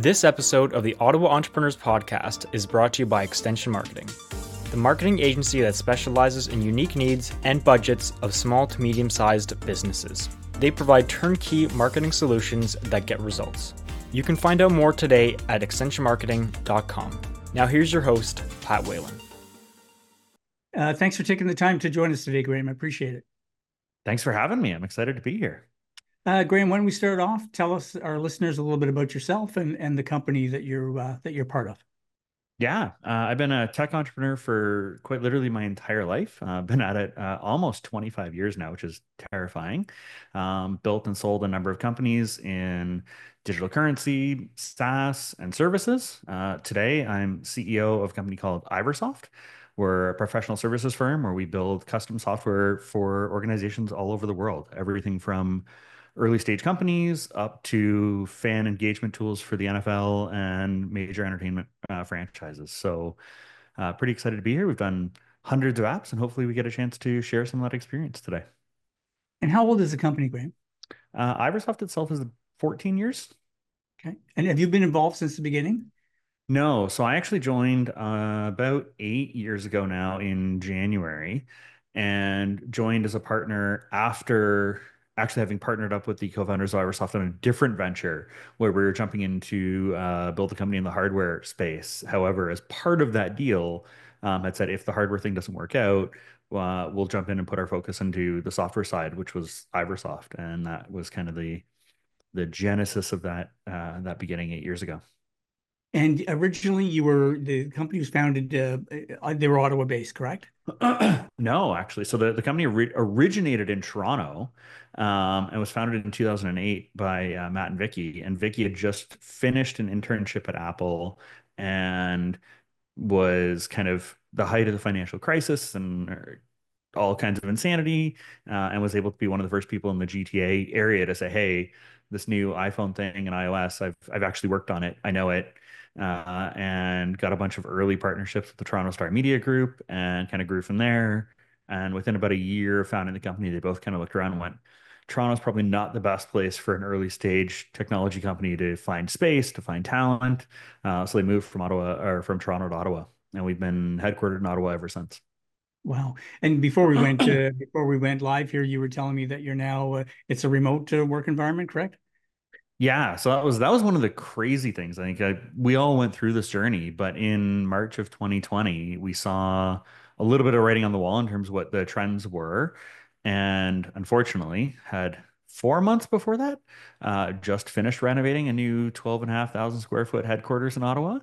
This episode of the Ottawa Entrepreneurs Podcast is brought to you by Extension Marketing, the marketing agency that specializes in unique needs and budgets of small to medium-sized businesses. They provide turnkey marketing solutions that get results. You can find out more today at extensionmarketing.com. Now here's your host, Pat Whalen. Thanks for taking the time to join us today, Graham. I appreciate it. Thanks for having me. I'm excited to be here. Graham, why don't we start off? Tell us, our listeners, a little bit about yourself and the company that you're part of. Yeah, I've been a tech entrepreneur for quite literally my entire life. I've been at it almost 25 years now, which is terrifying. Built and sold a number of companies in digital currency, SaaS, and services. Today, I'm CEO of a company called Iversoft. We're a professional services firm where we build custom software for organizations all over the world. Everything from early stage companies up to fan engagement tools for the NFL and major entertainment franchises. So, pretty excited to be here. We've done hundreds of apps, and hopefully, we get a chance to share some of that experience today. And how old is the company, Graham? Iversoft itself is 14 years. Okay. And have you been involved since the beginning? No, so I actually joined about 8 years ago now in January, and joined as a partner after actually having partnered up with the co-founders of Iversoft on a different venture where we were jumping into build a company in the hardware space. However, as part of that deal, had said if the hardware thing doesn't work out, we'll jump in and put our focus into the software side, which was Iversoft, and that was kind of the genesis of that beginning 8 years ago. And originally, the company was founded. They were Ottawa based, correct? No, actually. So the company originated in Toronto, and was founded in 2008 by Matt and Vicky. And Vicky had just finished an internship at Apple and was kind of the height of the financial crisis and all kinds of insanity, and was able to be one of the first people in the GTA area to say, "Hey, this new iPhone thing and iOS, I've actually worked on it. I know it." And got a bunch of early partnerships with the Toronto Star Media Group and kind of grew from there. And within about a year of founding the company, they both kind of looked around and went, Toronto's probably not the best place for an early stage technology company to find space, to find talent. So they moved from from Toronto to Ottawa, and we've been headquartered in Ottawa ever since. Wow. And before we went live here, you were telling me that you're now it's a remote work environment, correct? Yeah, so that was one of the crazy things. I think we all went through this journey, but in March of 2020, we saw a little bit of writing on the wall in terms of what the trends were, and unfortunately, had 4 months before that, just finished renovating a new 12,500 square foot headquarters in Ottawa,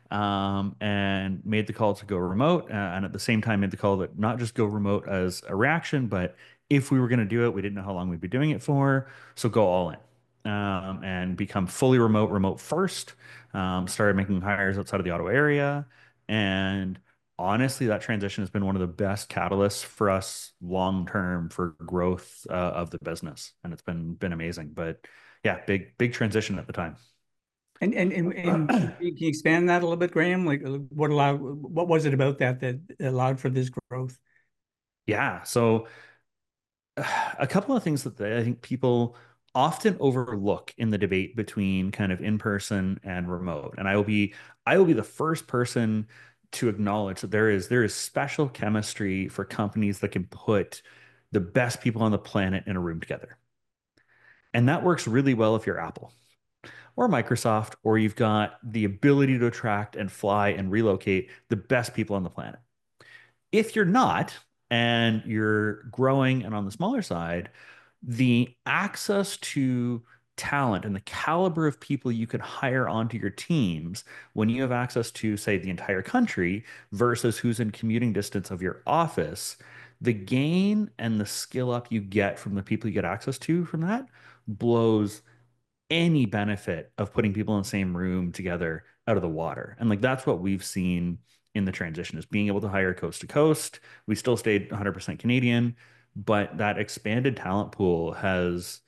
and made the call to go remote, and at the same time made the call that not just go remote as a reaction, but if we were going to do it, we didn't know how long we'd be doing it for, so go all in, and become fully remote first. Started making hires outside of the Ottawa area. And honestly, that transition has been one of the best catalysts for us long term for growth of the business. And it's been amazing. But yeah, big transition at the time. And can you expand that a little bit, Graham? Like, what was it about that allowed for this growth? Yeah. So a couple of things that I think people often overlook in the debate between kind of in person and remote. And I will be the first person to acknowledge that there is special chemistry for companies that can put the best people on the planet in a room together. And that works really well if you're Apple or Microsoft, or you've got the ability to attract and fly and relocate the best people on the planet. If you're not, and you're growing and on the smaller side, the access to talent and the caliber of people you could hire onto your teams when you have access to, say, the entire country versus who's in commuting distance of your office, the gain and the skill up you get from the people you get access to from that blows any benefit of putting people in the same room together out of the water. And like that's what we've seen in the transition is being able to hire coast to coast. We still stayed 100% Canadian, but that expanded talent pool has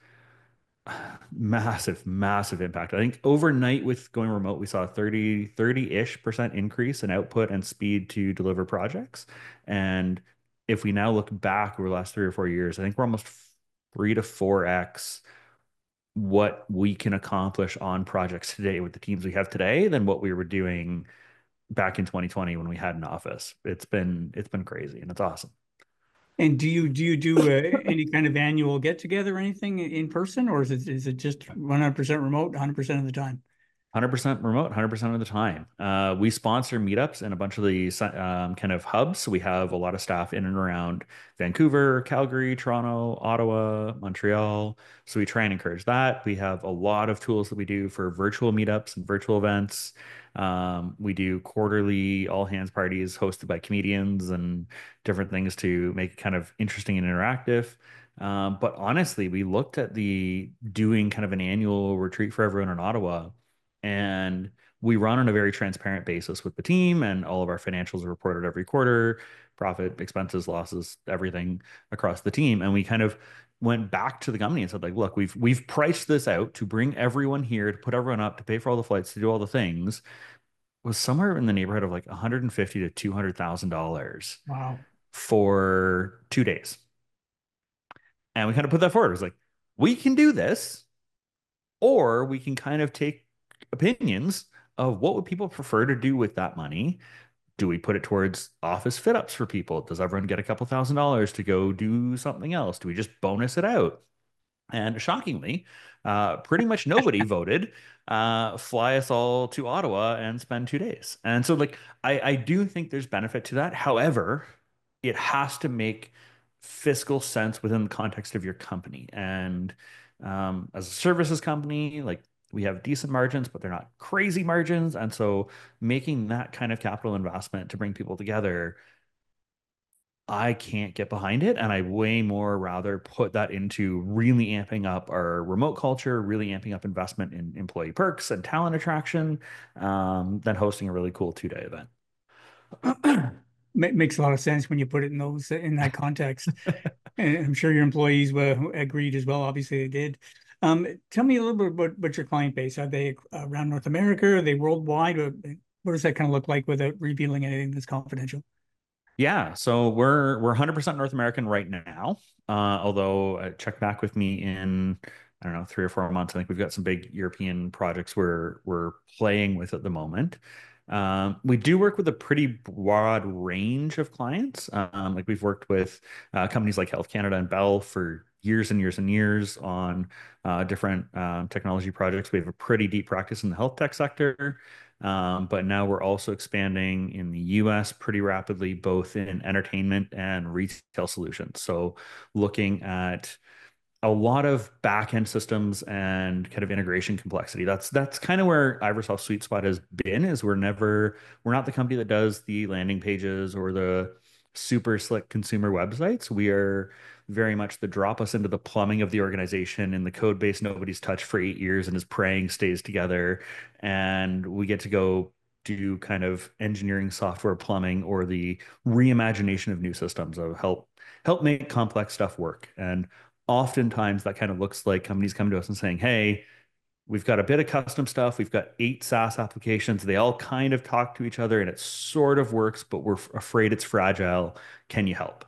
massive impact. I think overnight with going remote, we saw a 30-ish% increase in output and speed to deliver projects. And if we now look back over the last 3 or 4 years, I think we're almost 3 to 4x what we can accomplish on projects today with the teams we have today than what we were doing back in 2020 when we had an office. It's been crazy and it's awesome. And do you do any kind of annual get together or anything in person, or is it just 100% remote 100% of the time? 100% remote, 100% of the time. We sponsor meetups in a bunch of the kind of hubs. So we have a lot of staff in and around Vancouver, Calgary, Toronto, Ottawa, Montreal. So we try and encourage that. We have a lot of tools that we do for virtual meetups and virtual events. We do quarterly all hands parties hosted by comedians and different things to make it kind of interesting and interactive. But honestly, we looked at the doing kind of an annual retreat for everyone in Ottawa, and we run on a very transparent basis with the team, and all of our financials are reported every quarter, profit, expenses, losses, everything across the team. And we kind of went back to the company and said, like, look, we've priced this out to bring everyone here, to put everyone up, to pay for all the flights, to do all the things, was somewhere in the neighborhood of like 150 to $200,000 Wow. for 2 days. And we kind of put that forward. It was like, we can do this, or we can kind of take opinions of what would people prefer to do with that money. Do we put it towards office fit ups for people? Does everyone get a couple $1,000s to go do something else? Do we just bonus it out? And shockingly, pretty much nobody voted fly us all to Ottawa and spend 2 days. And so, like, I do think there's benefit to that. However, it has to make fiscal sense within the context of your company. And as a services company, like, we have decent margins, but they're not crazy margins. And so, making that kind of capital investment to bring people together, I can't get behind it. And I way more rather put that into really amping up our remote culture, really amping up investment in employee perks and talent attraction, than hosting a really cool 2 day event. Makes a lot of sense when you put it in that context. And I'm sure your employees agreed as well. Obviously, they did. Tell me a little bit about your client base. Are they around North America? Are they worldwide? What does that kind of look like without revealing anything that's confidential? Yeah, so we're 100% North American right now. Although check back with me in, I don't know, 3 or 4 months. I think we've got some big European projects we're playing with at the moment. We do work with a pretty broad range of clients. Like, we've worked with companies like Health Canada and Bell for years and years and years on different technology projects. We have a pretty deep practice in the health tech sector. But now we're also expanding in the US pretty rapidly, both in entertainment and retail solutions. So looking at a lot of back-end systems and kind of integration complexity. That's kind of where Iversoft's sweet spot has been, is we're not the company that does the landing pages or the super slick consumer websites. We are very much the drop us into the plumbing of the organization, and the code base nobody's touched for 8 years and is praying stays together. And we get to go do kind of engineering software plumbing or the reimagination of new systems of help make complex stuff work. And oftentimes that kind of looks like companies come to us and saying, hey, we've got a bit of custom stuff. We've got 8 SaaS applications. They all kind of talk to each other and it sort of works, but we're afraid it's fragile. Can you help?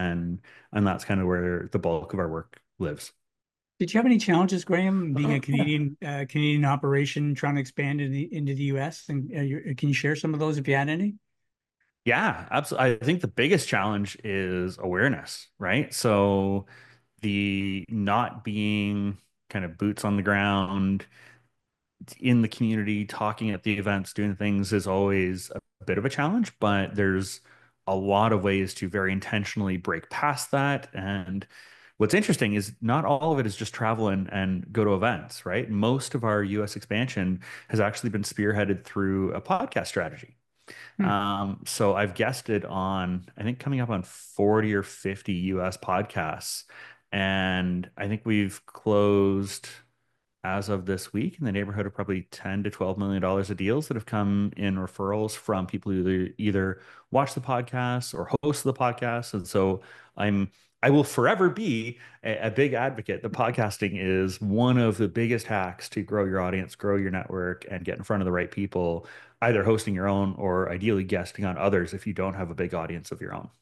And that's kind of where the bulk of our work lives. Did you have any challenges, Graham, being a Canadian operation trying to expand into the US? And can you share some of those if you had any? Yeah, absolutely. I think the biggest challenge is awareness, right? So the not being kind of boots on the ground in the community, talking at the events, doing things is always a bit of a challenge, but there's a lot of ways to very intentionally break past that. And what's interesting is not all of it is just travel and go to events, right? Most of our US expansion has actually been spearheaded through a podcast strategy. Hmm. So I've guested on, I think, coming up on 40 or 50 US podcasts. And I think we've closed, as of this week, in the neighborhood of probably 10 to $12 million of deals that have come in referrals from people who either watch the podcast or host the podcast. And so I will forever be a big advocate. The podcasting is one of the biggest hacks to grow your audience, grow your network, and get in front of the right people, either hosting your own or ideally guesting on others if you don't have a big audience of your own.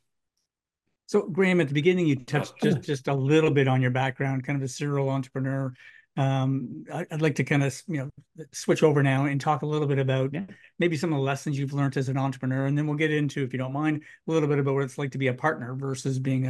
So, Graham, at the beginning, you touched just a little bit on your background, kind of a serial entrepreneur. I'd like to kind of, switch over now and talk a little bit about Yeah. maybe some of the lessons you've learned as an entrepreneur, and then we'll get into, if you don't mind, a little bit about what it's like to be a partner versus being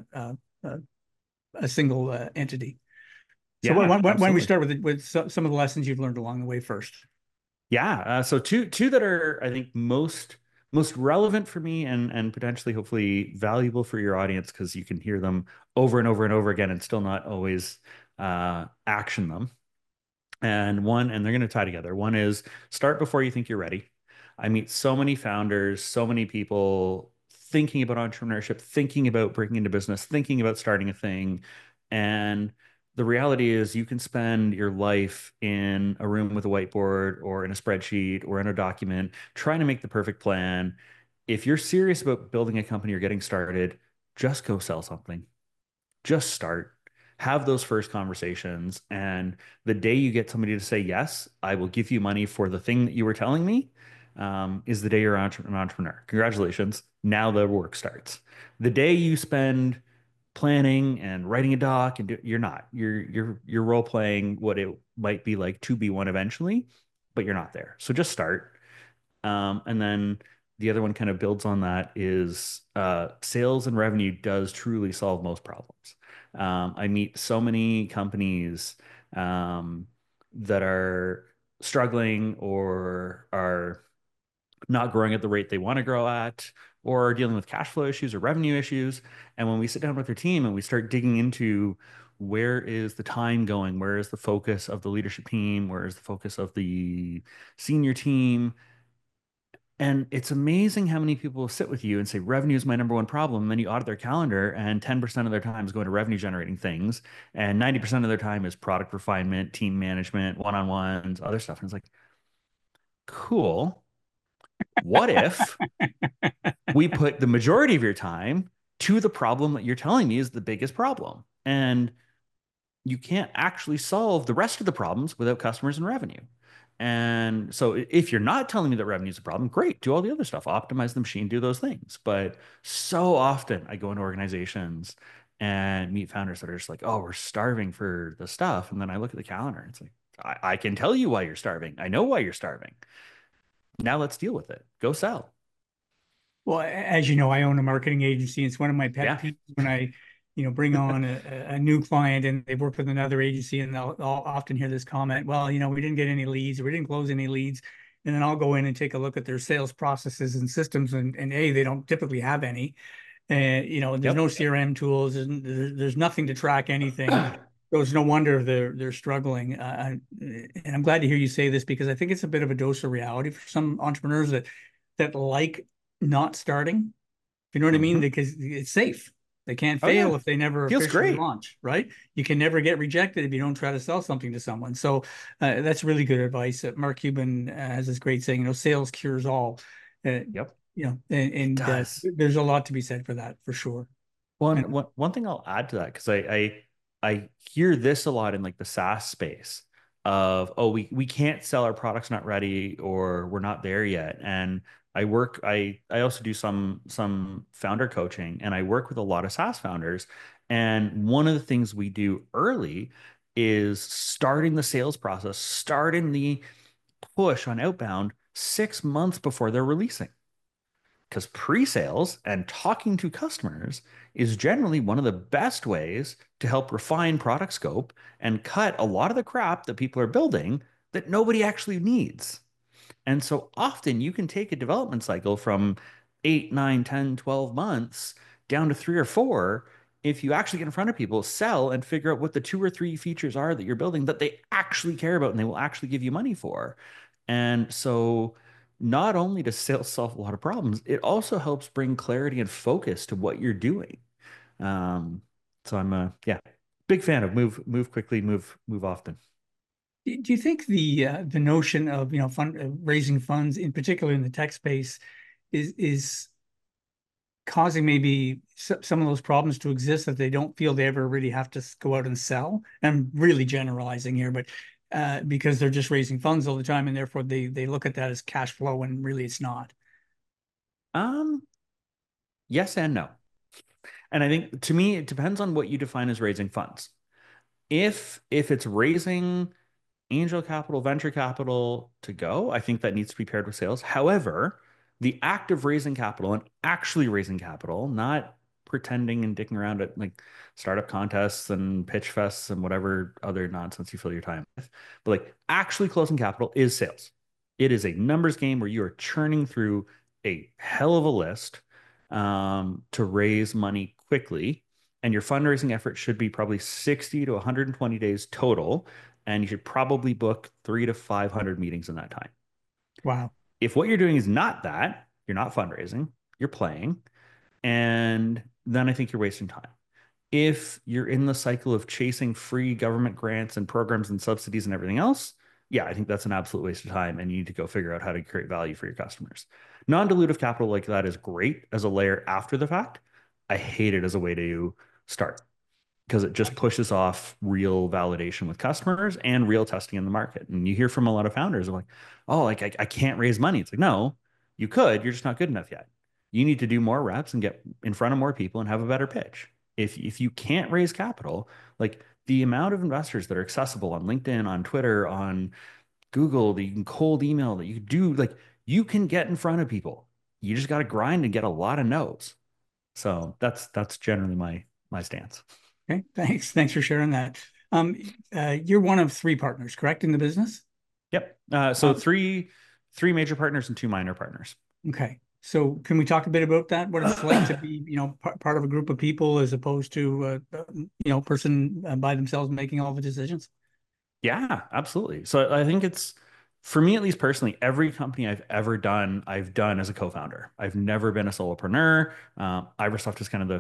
a single entity. So Yeah, why don't we absolutely. start with some of the lessons you've learned along the way first? Yeah. So two that are, I think, most relevant for me and potentially hopefully valuable for your audience because you can hear them over and over and over again and still not always action them. And they're going to tie together. One is start before you think you're ready. I meet so many founders, so many people thinking about entrepreneurship, thinking about breaking into business, thinking about starting a thing. And the reality is you can spend your life in a room with a whiteboard or in a spreadsheet or in a document trying to make the perfect plan. If you're serious about building a company or getting started, just go sell something. Just start. Have those first conversations. And the day you get somebody to say, yes, I will give you money for the thing that you were telling me, is the day you're an entrepreneur. Congratulations. Now the work starts. The day you spend planning and writing a doc you're not. You're role playing what it might be like to be one eventually, but you're not there. So just start. And then the other one kind of builds on that is sales and revenue does truly solve most problems. I meet so many companies that are struggling or are not growing at the rate they want to grow at, or are dealing with cash flow issues or revenue issues. And when we sit down with their team and we start digging into where is the time going, where is the focus of the leadership team, where is the focus of the senior team, and it's amazing how many people will sit with you and say, revenue is my number one problem. And then you audit their calendar, and 10% of their time is going to revenue generating things. And 90% of their time is product refinement, team management, one on ones, other stuff. And it's like, cool. What if we put the majority of your time to the problem that you're telling me is the biggest problem? And you can't actually solve the rest of the problems without customers and revenue. And so if you're not telling me that revenue is a problem, great, do all the other stuff, optimize the machine, do those things. But so often I go into organizations and meet founders that are just like, oh, we're starving for the stuff. And then I look at the calendar. It's like, I can tell you why you're starving. I know why you're starving. Now let's deal with it. Go sell. Well, as you know, I own a marketing agency. It's one of my pet Yeah. peeves when I, bring on a new client and they've worked with another agency, and I'll often hear this comment, well, we didn't get any leads, or we didn't close any leads. And then I'll go in and take a look at their sales processes and systems, and they don't typically have any. And, there's no Yep. CRM tools, there's nothing to track anything. So it's no wonder they're struggling. And I'm glad to hear you say this, because I think it's a bit of a dose of reality for some entrepreneurs that like not starting. You know what I mean? Mhm. Because it's safe. They can't Oh yeah. fail if they never Feels officially great. launch, right? You can never get rejected if you don't try to sell something to someone. So that's really good advice. Mark Cuban has this great saying, sales cures all. Uh, Yep. It and does. there's a lot to be said for that, for sure. And One thing I'll add to that, because I hear this a lot in like the SaaS space of, oh, we can't sell, our product's not ready, or we're not there yet. And I also do some founder coaching, and I work with a lot of SaaS founders. And one of the things we do early is starting the sales process, starting the push on outbound 6 months before they're releasing, because pre-sales and talking to customers is generally one of the best ways to help refine product scope and cut a lot of the crap that people are building that nobody actually needs. And so often you can take a development cycle from 8, 9, 10, 12 months down to 3 or 4 if you actually get in front of people, sell, and figure out what the 2 or 3 features are that you're building that they actually care about and they will actually give you money for. And so not only does sales solve a lot of problems, it also helps bring clarity and focus to what you're doing. Um, so I'm a yeah, big fan of move quickly, move often. do you think the notion of raising funds, in particular in the tech space, is causing maybe some of those problems to exist, that they don't feel they ever really have to go out and sell? I'm really generalizing here, but because they're just raising funds all the time, and therefore they look at that as cash flow, and really it's not. Um, yes and no. And I think to me, it depends on what you define as raising funds. If it's raising angel capital, venture capital to go, I think that needs to be paired with sales. However, the act of raising capital and actually raising capital, not pretending and dicking around at like startup contests and pitch fests and whatever other nonsense you fill your time with, but like actually closing capital is sales. It is a numbers game where you are churning through a hell of a list to raise money quickly. And your fundraising effort should be probably 60 to 120 days total, and you should probably book 300 to 500 meetings in that time. Wow. If what you're doing is not that, you're not fundraising, you're playing, and then I think you're wasting time. If you're in the cycle of chasing free government grants and programs and subsidies and everything else, yeah, I think that's an absolute waste of time, and you need to go figure out how to create value for your customers. Non-dilutive capital like that is great as a layer after the fact. I hate it as a way to start because it just pushes off real validation with customers and real testing in the market. And you hear from a lot of founders like, oh, like I can't raise money. It's like, no, you could, you're just not good enough yet. You need to do more reps and get in front of more people and have a better pitch. If you can't raise capital, like the amount of investors that are accessible on LinkedIn, on Twitter, on Google, that you can cold email, that you do, like you can get in front of people. You just got to grind and get a lot of no's. So that's generally my stance. Okay, thanks. Thanks for sharing that. Um, you're one of three partners, correct, in the business? Yep. So Um, three major partners and two minor partners. okay. So can we talk a bit about that? What it's like to be, part of a group of people as opposed to, person by themselves making all the decisions? Yeah, absolutely. So I think it's for me at least personally, every company I've ever done, I've done as a co-founder. I've never been a solopreneur. Iversoft is kind of the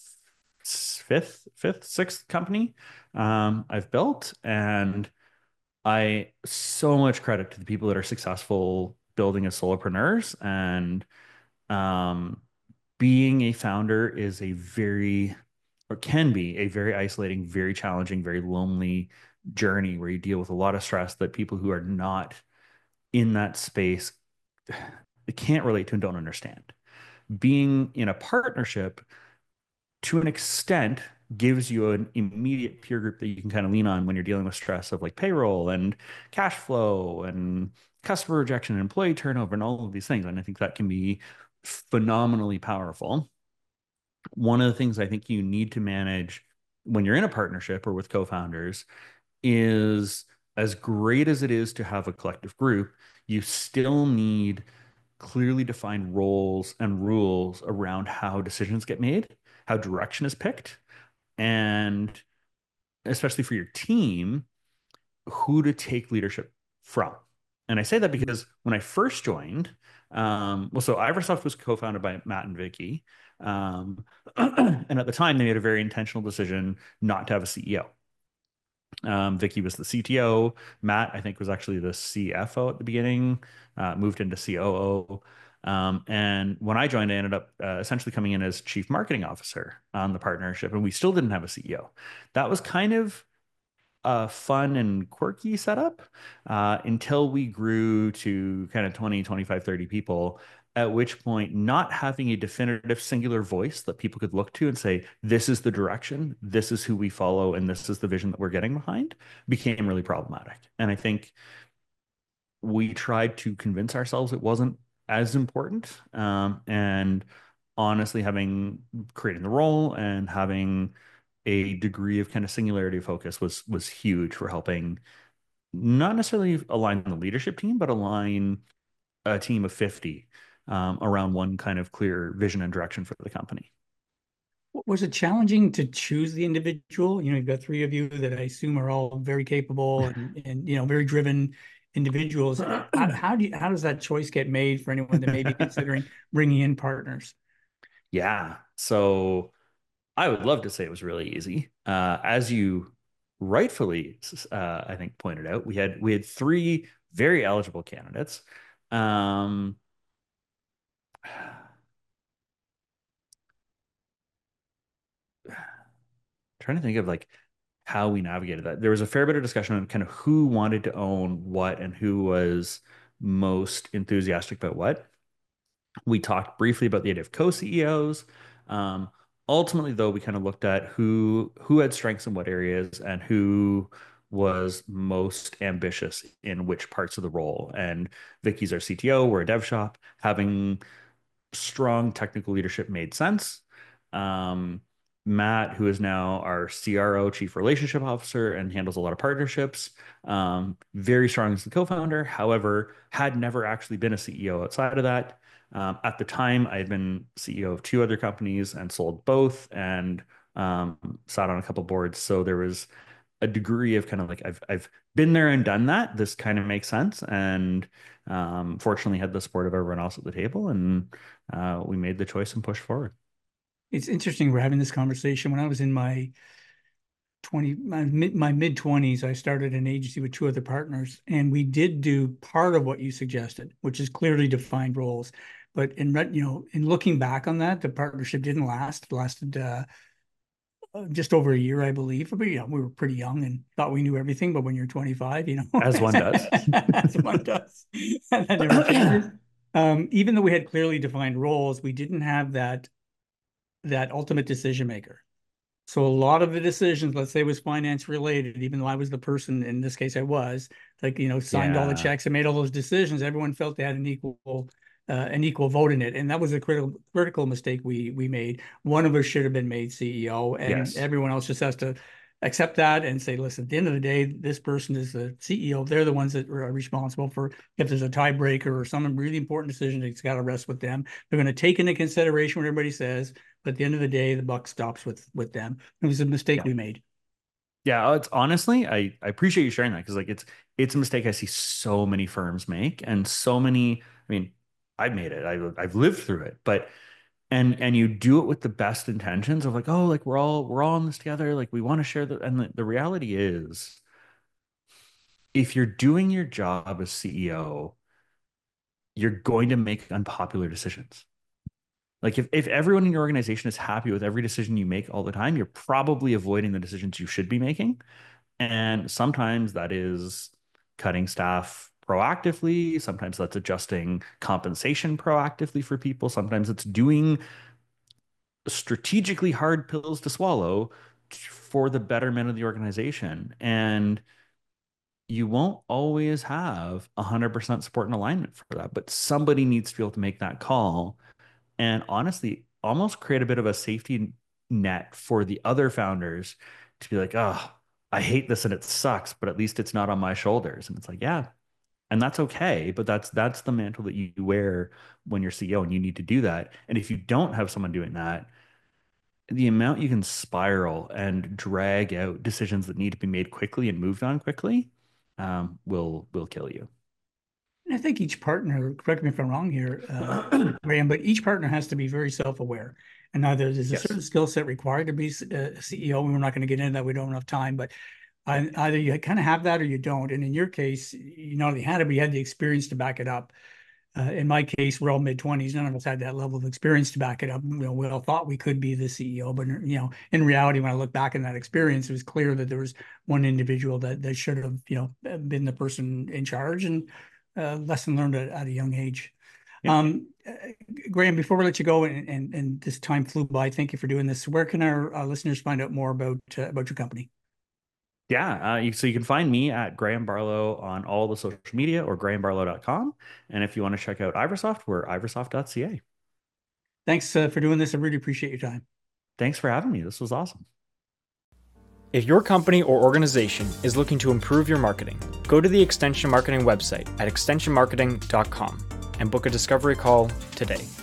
sixth company I've built, and I so much credit to the people that are successful building as solopreneurs. And um, being a founder is a very, or can be a very isolating, very challenging, very lonely journey where you deal with a lot of stress that people who are not in that space they can't relate to and don't understand. Being in a partnership to an extent gives you an immediate peer group that you can kind of lean on when you're dealing with stress of like payroll and cash flow and customer rejection and employee turnover and all of these things. And I think that can be phenomenally powerful. One of the things I think you need to manage when you're in a partnership or with co-founders is, as great as it is to have a collective group, you still need clearly defined roles and rules around how decisions get made, how direction is picked, and especially for your team, who to take leadership from. And I say that because when I first joined, so Iversoft was co-founded by Matt and Vicky. And at the time, they made a very intentional decision not to have a CEO. Vicky was the CTO. Matt, I think, was actually the CFO at the beginning, moved into COO. And when I joined, I ended up essentially coming in as chief marketing officer on the partnership, and we still didn't have a CEO. That was kind of a fun and quirky setup until we grew to kind of 20, 25, 30 people, at which point not having a definitive singular voice that people could look to and say, this is the direction, this is who we follow, and this is the vision that we're getting behind became really problematic. And I think we tried to convince ourselves it wasn't as important. And honestly, having creating the role and having a degree of kind of singularity of focus was huge for helping not necessarily align the leadership team, but align a team of 50 around one kind of clear vision and direction for the company. Was it challenging to choose the individual? You've got three of you that I assume are all very capable and very driven individuals. How does that choice get made for anyone that may be considering bringing in partners? Yeah. So I would love to say it was really easy. As you rightfully, I think, pointed out, we had three very eligible candidates. Um, Trying to think of like how we navigated that. There was a fair bit of discussion on kind of who wanted to own what and who was most enthusiastic about what. We talked briefly about the idea of co-CEOs. Ultimately, though, we kind of looked at who had strengths in what areas and who was most ambitious in which parts of the role. And Vicky's our CTO, we're a dev shop. Having strong technical leadership made sense. Um, Matt, who is now our CRO, Chief Relationship Officer, and handles a lot of partnerships, very strong as the co-founder. However, had never actually been a CEO outside of that. At the time, I had been CEO of 2 other companies and sold both, and sat on a couple boards. So there was a degree of kind of like I've been there and done that. This kind of makes sense, and fortunately had the support of everyone else at the table, and we made the choice and pushed forward. It's interesting we're having this conversation. When I was in my mid-20s, I started an agency with 2 other partners, and we did do part of what you suggested, which is clearly defined roles. But in looking back on that, the partnership didn't last. It lasted just over a year, I believe. But we were pretty young and thought we knew everything. But when you're 25, As one does. as one does, and that never changes. Even though we had clearly defined roles, we didn't have that ultimate decision maker. So a lot of the decisions, let's say, was finance related, even though I was the person, in this case I was, signed all the checks and made all those decisions, everyone felt they had an equal vote in it. And that was a critical mistake we made. One of us should have been made CEO, and everyone else just has to accept that and say, listen, at the end of the day, this person is the CEO. They're the ones that are responsible for if there's a tiebreaker or some really important decision, it's got to rest with them. They're going to take into consideration what everybody says, but at the end of the day, the buck stops with them. It was a mistake we made. Yeah, it's honestly, I appreciate you sharing that, because it's a mistake I see so many firms make, and so many. I mean, I've made it. I've lived through it, but. And you do it with the best intentions of we're all in this together. Like, we want to share and the reality is, if you're doing your job as CEO, you're going to make unpopular decisions. Like, if everyone in your organization is happy with every decision you make all the time, you're probably avoiding the decisions you should be making. And sometimes that is cutting staff proactively. Sometimes that's adjusting compensation proactively for people. Sometimes it's doing strategically hard pills to swallow for the betterment of the organization. And you won't always have 100% support and alignment for that, but somebody needs to be able to make that call and honestly almost create a bit of a safety net for the other founders to be like, oh, I hate this and it sucks, but at least it's not on my shoulders. And it's like, yeah, and that's okay, but that's the mantle that you wear when you're CEO, and you need to do that. And if you don't have someone doing that, the amount you can spiral and drag out decisions that need to be made quickly and moved on quickly will kill you. I think each partner, correct me if I'm wrong here, Graham, but each partner has to be very self-aware. And either there's a certain skill set required to be a CEO, and we're not going to get into that, we don't have enough time, but either you kind of have that or you don't. And in your case, you not only had it, but you had the experience to back it up. In my case, we're all mid-20s. None of us had that level of experience to back it up. We all thought we could be the CEO, but in reality, when I look back in that experience, it was clear that there was one individual that should have been the person in charge, and lesson learned at a young age. Yeah. Graham, before we let you go, and this time flew by, thank you for doing this. Where can our listeners find out more about your company? Yeah, so you can find me at Graham Barlow on all the social media, or grahambarlow.com. And if you want to check out Iversoft, we're iversoft.ca. Thanks for doing this. I really appreciate your time. Thanks for having me. This was awesome. If your company or organization is looking to improve your marketing, go to the Extension Marketing website at extensionmarketing.com and book a discovery call today.